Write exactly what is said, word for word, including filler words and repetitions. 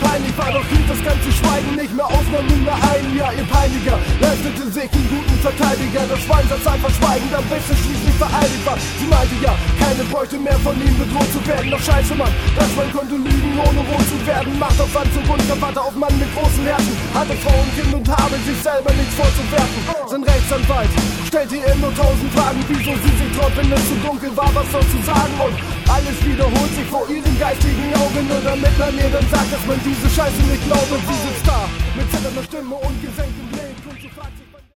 peinlich war, doch hielt das ganze Schweigen nicht mehr auf, nahm nunmehr ein. Ja, ihr Peiniger leistete sich einen guten Verteidiger. Das Schwein saß einfach schweigend, dann bis es schließlich vereidigt war. Sie meinte ja, keine bräuchte mehr von ihm bedroht zu werden. Doch scheiße Mann, das Mann konnte lügen, ohne rot zu werden. Macht auf Wand zum Bund, Vater auf Mann mit großen Herzen. Hatte Frau und Kind und habe sich selber nichts vorzuwerfen. Sein Rechtsanwalt stellte ihr nur tausend Fragen, wieso sie sich traut, wenn es zu dunkel war, was soll zu sagen. Und alles wiederholt sich vor ihren geistigen Augen, nur damit man ihr dann sagt, dass man diese Scheiße nicht glaubt. Und sie sitzt da mit zitternder Stimme und gesenktem Blick und sie fragt sich